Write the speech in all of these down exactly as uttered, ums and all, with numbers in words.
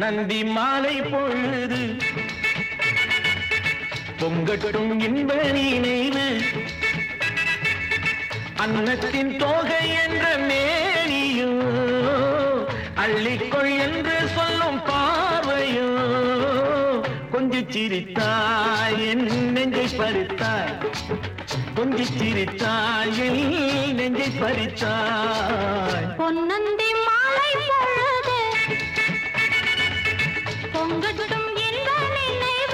பொன்னந்தி மாலை பொழுது பொங்கட்டும் இன்ப நினைவு அன்னத்தின் தோகை என்ற மேனியோ அள்ளிக்கொள் என்று சொல்லும் பார்வையோ கொஞ்சி சிரித்தாய் என் நெஞ்சை பறித்தாய் கொஞ்சி சிரித்தாய் என் நெஞ்சை பறித்தாய் பொன்னந்தி மாலை பொழுது பொங்கட்டும் இன்ப நினைவு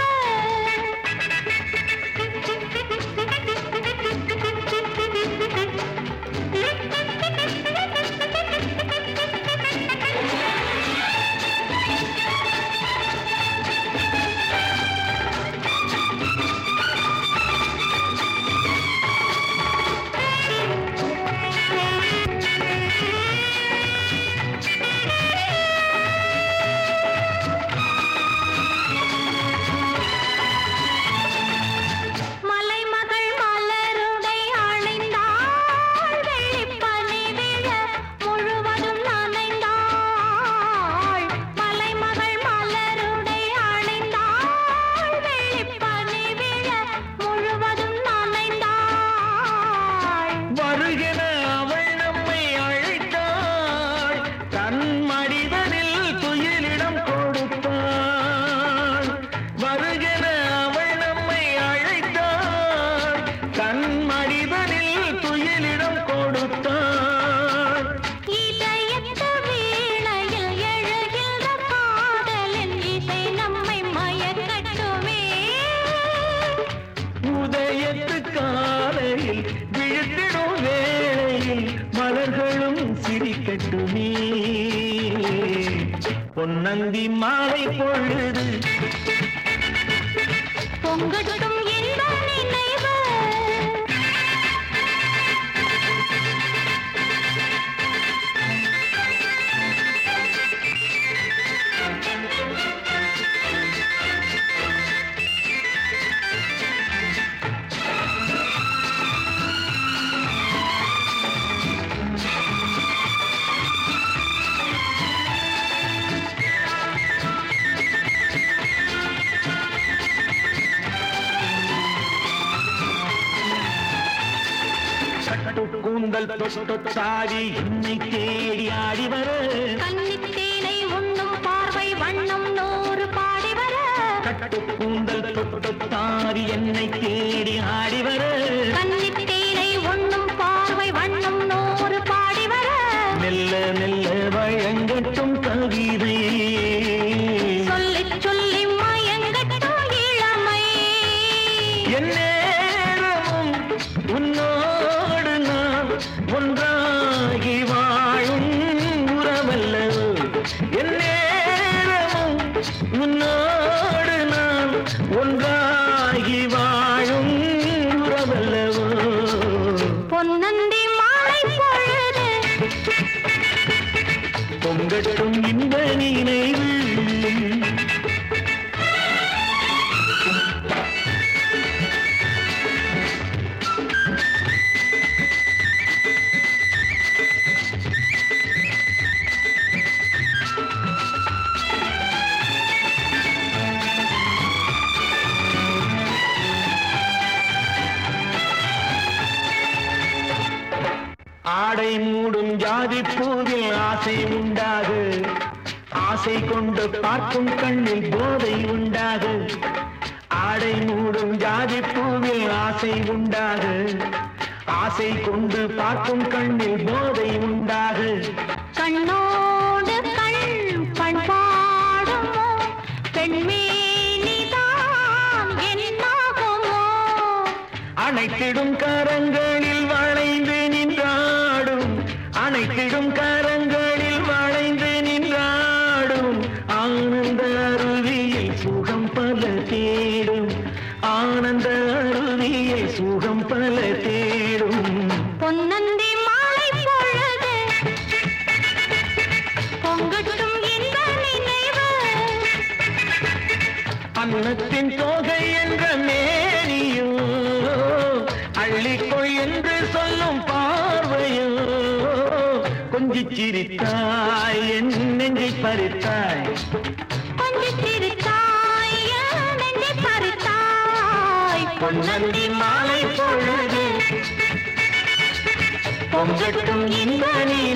விழுத்திடும் வேளையில் மலர்களும் சிரிக்கட்டுமே பொன்னந்தி மாலை பொழுது பொங்கட்டும் இன்ப நினைவு கூந்தல் தொட்டாடி என்னை தேடி ஆடி வர கன்னித்தேனை உண்ணும் பார்வை வண்ணம் நூறு பாடி வர கட்டு கூந்தல் தொட்டாடி என்னை தேடி ஆடி வர கன்னித்தேனை உண்ணும் பார்வை வண்ணம் நூறு பாடி வர மெல்ல மெல்ல வழங்கட்டும் கவிதை சொல்லி சொல்லி மயங்கட்டும் இளமை எந்நேரமும் உன்னோடு நான் ஒன்றாகி வாழும் உறவல்லவோ எந்நேரமும் உன்னோடு நான் ஒன்றாகி வாழும் உறவல்லவோ பொன்னந்தி மாலை பொழுது பொங்கட்டும் இன்ப நினைவு ஆடை மூடும் ஜாதி பூவில் ஆசை உண்டாகு ஆசை கொண்டு பார்க்கும் கண்ணில் போதை உண்டாகு ஆடை மூடும் ஜாதி பூவில் ஆசை உண்டாகு ஆசை கொண்டு பார்க்கும் கண்ணில் போதை உண்டாகு கண்ணோடு கண் பண்பாடுமோ பெண்மேனிதான் என்னாகுமோ அனைத்திடும் கரங்களில் வளைந்து நின்றாடும் அனைத்திடும் கரங்களில் வளைந்து நின்றாடும் ஆனந்த அருவியில் சுகம் பல தேடும் ஆனந்த அருவியில் சுகம் பல தேடும் பொன்னந்தி மாலை பொழுது பொங்கட்டும் இன்ப நினைவு அன்னத்தின் தோகை என்ற மேனியோ அள்ளிக்கொள் என்று சொல்லும் பார்வையோ கொஞ்சி சிரித்தாய் என் நெஞ்சை பறித்தாய் பொன்னந்தி மாலை பொழுது பொங்கட்டும் இந்த நிலா